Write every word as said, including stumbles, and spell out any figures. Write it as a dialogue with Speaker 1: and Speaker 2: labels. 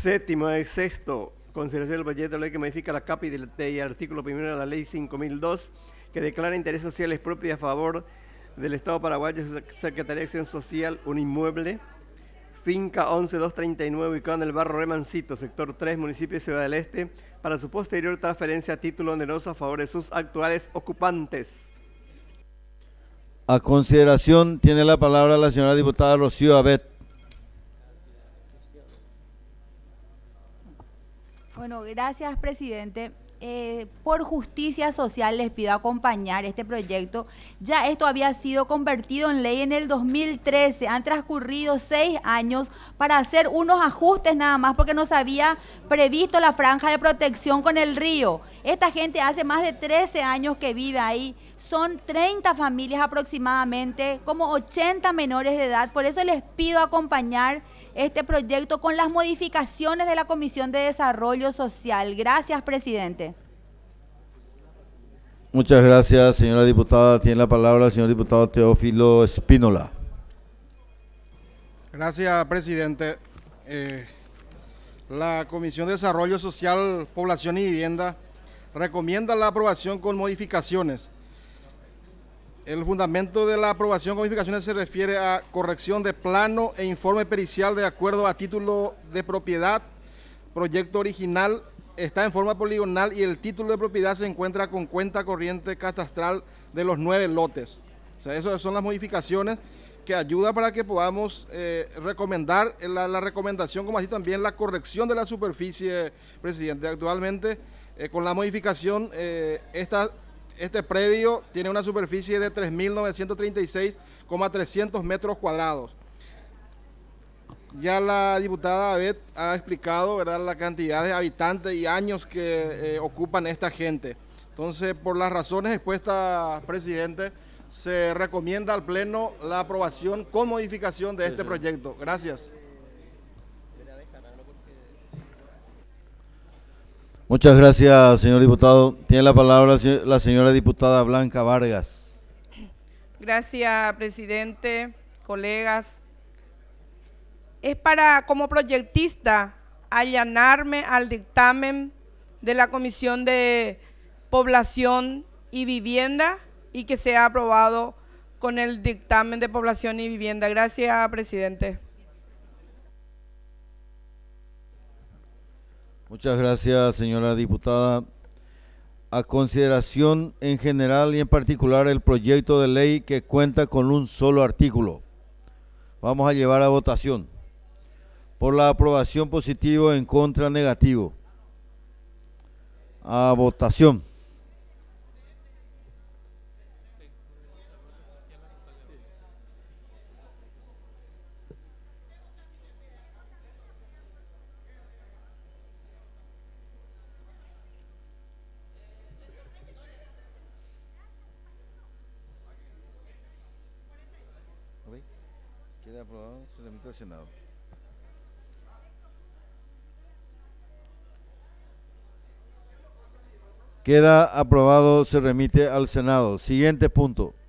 Speaker 1: Séptimo, eh, sexto, consideración del proyecto de ley que modifica la capa y del y el artículo primero de la ley cinco mil dos, que declara interés sociales propios a favor del Estado paraguayo, Secretaría de Acción Social, un inmueble, finca once mil doscientos treinta y nueve, ubicado en el barrio Remancito, sector tres, municipio de Ciudad del Este, para su posterior transferencia a título oneroso a favor de sus actuales ocupantes.
Speaker 2: A consideración tiene la palabra la señora diputada Rocío Abet.
Speaker 3: Bueno, gracias, presidente. Eh, por justicia social les pido acompañar este proyecto. Ya esto había sido convertido en ley en el dos mil trece. Han transcurrido seis años para hacer unos ajustes nada más porque no se había previsto la franja de protección con el río. Esta gente hace más de trece años que vive ahí. Son treinta familias aproximadamente, como ochenta menores de edad. Por eso les pido acompañar este proyecto con las modificaciones de la Comisión de Desarrollo Social. Gracias, presidente.
Speaker 2: Muchas gracias, señora diputada. Tiene la palabra el señor diputado Teófilo Espínola.
Speaker 4: Gracias, presidente. Eh, la Comisión de Desarrollo Social, Población y Vivienda recomienda la aprobación con modificaciones. El fundamento de la aprobación con modificaciones se refiere a corrección de plano e informe pericial de acuerdo a título de propiedad. Proyecto original está en forma poligonal y el título de propiedad se encuentra con cuenta corriente catastral de los nueve lotes. O sea, esas son las modificaciones que ayudan para que podamos eh, recomendar la, la recomendación, como así también la corrección de la superficie, presidente. Actualmente, eh, con la modificación, eh, esta... Este predio tiene una superficie de tres mil novecientos treinta y seis coma trescientos metros cuadrados. Ya la diputada Abet ha explicado, ¿verdad?, la cantidad de habitantes y años que eh, ocupan esta gente. Entonces, por las razones expuestas, presidente, se recomienda al Pleno la aprobación con modificación de este proyecto. Gracias.
Speaker 2: Muchas gracias, señor diputado. Tiene la palabra la señora diputada Blanca Vargas.
Speaker 5: Gracias, presidente, colegas. Es para, como proyectista, allanarme al dictamen de la Comisión de Población y Vivienda y que sea aprobado con el dictamen de Población y Vivienda. Gracias, presidente.
Speaker 2: Muchas gracias, señora diputada. A consideración en general y en particular el proyecto de ley que cuenta con un solo artículo. Vamos a llevar a votación. Por la aprobación positivo, en contra negativo. A votación. Queda aprobado, se remite al Senado. Queda aprobado, se remite al Senado. Siguiente punto.